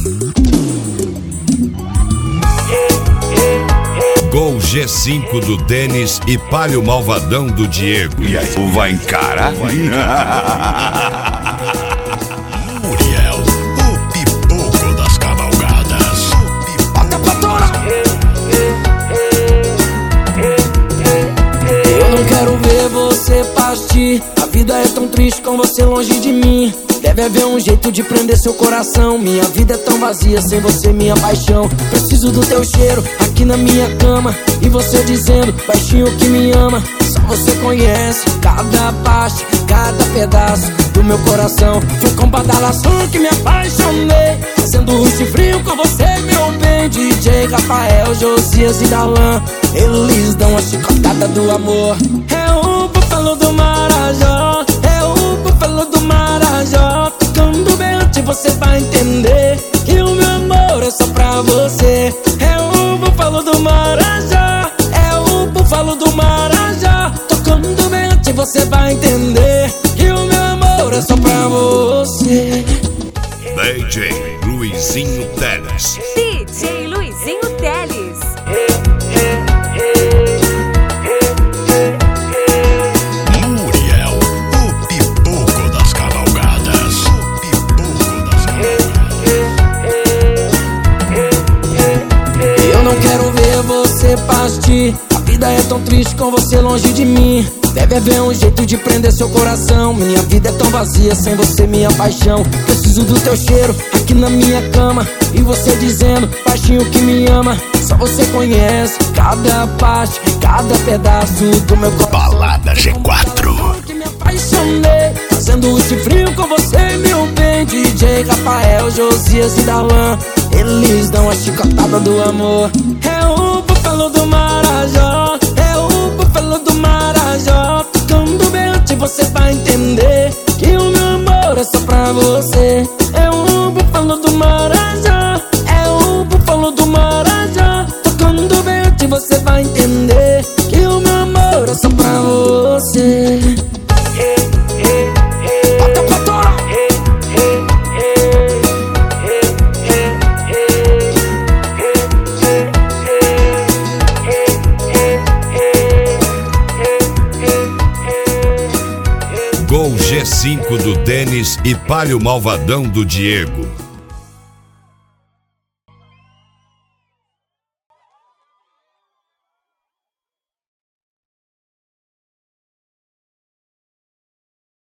Gol G5 do Denis e Palio Malvadão do Diego. E aí, tu vai encarar? Muriel, o pipoco das cavalgadas. Bota pra torar. Eu não quero ver você partir. A vida é tão triste com você longe de mim. Deve haver um jeito de prender seu coração. Minha vida é tão vazia sem você, minha paixão. Preciso do teu cheiro aqui na minha cama. E você dizendo baixinho que me ama. Só você conhece cada parte, cada pedaço do meu coração. Foi com badalação que me apaixonei, fazendo rush frio com você, meu bem. DJ Rafael, Josias e Darlan, eles dão a chicotada do amor. É o búfalo do Marajó, é o búfalo do Marajó. Tocando berrante você vai entender que o meu amor é só pra você. É o búfalo do Marajó, é o búfalo do Marajó. Tocando berrante você vai entender que o meu amor é só pra você. DJ Luizinho Teles. DJ Luizinho Teles. Muriel, o pipoco das cavalgadas. O pipoco das cavalgadas. Eu não quero ver você partir. A vida é tão triste com você longe de mim. Deve haver um jeito de prender seu coração. Minha vida é tão vazia sem você, minha paixão. Preciso do teu cheiro aqui na minha cama. E você dizendo baixinho que me ama. Só você conhece cada parte, cada pedaço do meu coração. Balada G4. Que me apaixonei, fazendo rush frio com você, meu bem. DJ Rafael, Josias e Darlan, eles dão a chicotada do amor. É o búfalo do Marajó, é o búfalo do Marajó. Tocando berrante você vai entender que o meu amor é só pra você. É o búfalo do Marajó, é o búfalo do Marajó. Tocando berrante você vai entender que o meu amor é só pra você. Bota pra torar. Gol G5 do Denis e Palio Malvadão do Diego.